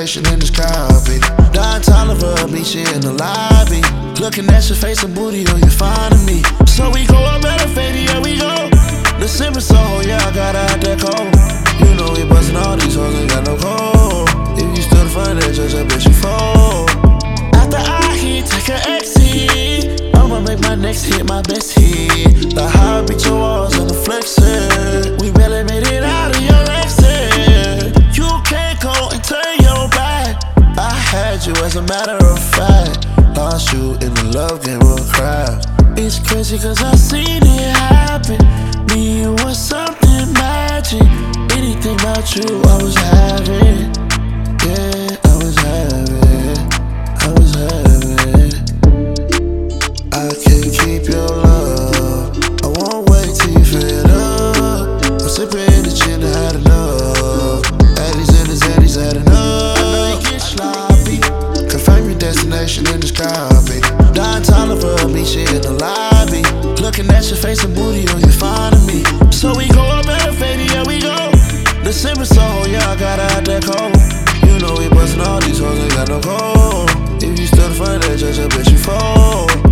destination in the sky, baby. Don Tolliver, meet you in the lobby. Looking at your face and booty, oh, you're finding me. So we go up at a fade, yeah, we go. The simple soul, yeah, I got out that cold. You know we bustin' all these hoes, ain't got no cold. If you still find that, just I bet you fall. After I hit, take a exit. I'ma make my next hit my best hit. Like how I beat your walls on the flexor. We barely made it out of your exit. You can't go and turn your back. I had you as a matter of fact. Lost you in the love game of a crowd. It's crazy cause I seen it happen. Me and was something magic. Anything about you I was having. Yeah, I was having. I was having. I can't keep your love. I won't wait till you fed up. I'm sipping the gin, I had enough. Addies and the Zaddies had enough. I know you get sloppy. Confirm your destination in the sky, baby. Don Tolliver, meet you in the lobby. Looking at your face and booty, oh, you're finding me. So we go up at a fade, yeah, we go. The simple soul, yeah, I got out that cold. You know we bustin' all these hoes, ain't got no cold. If you still find that, just I bet you fall.